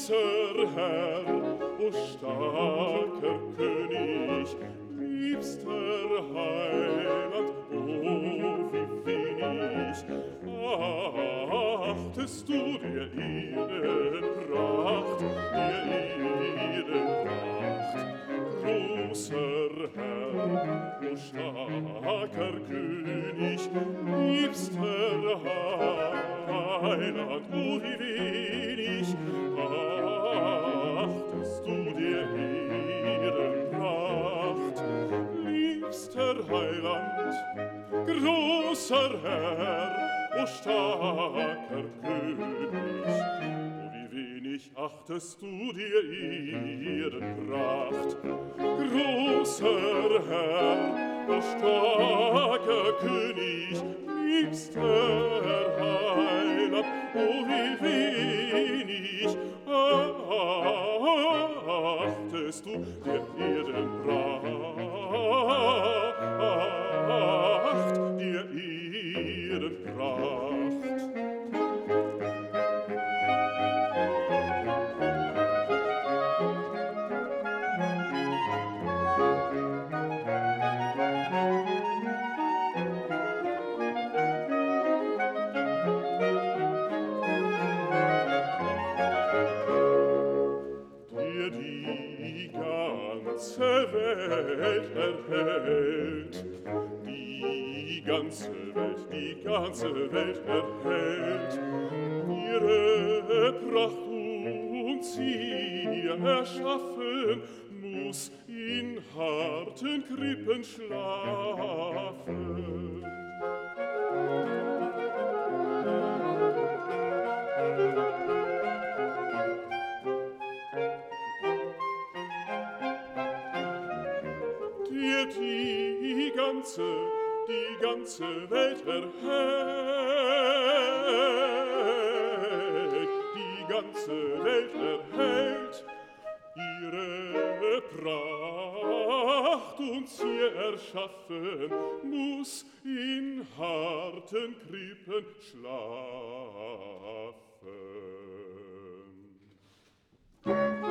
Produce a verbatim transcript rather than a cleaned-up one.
Großer Herr, o starker König, liebster Heiland, o wie wenig achtest du der Ehrenpracht, der Ehrenpracht. Großer Herr, o starker König, liebster Heiland, o wie wenig achtest du der Ehrenpracht. Liebster Heiland, großer Herr, o starker König, o wie wenig achtest du der Ehrenpracht. Großer Herr, o starker König, liebster Heiland, o wie wenig achtest du der Ehrenpracht, der Ehrenpracht. Welt erhält, die ganze Welt, die ganze Welt erhält, ihre Pracht und sie erschaffen, muss in harten Krippen schlafen. Die ganze, die ganze Welt erhält, die ganze Welt erhält, ihre Pracht und sie erschaffen, muss in harten Krippen schlafen.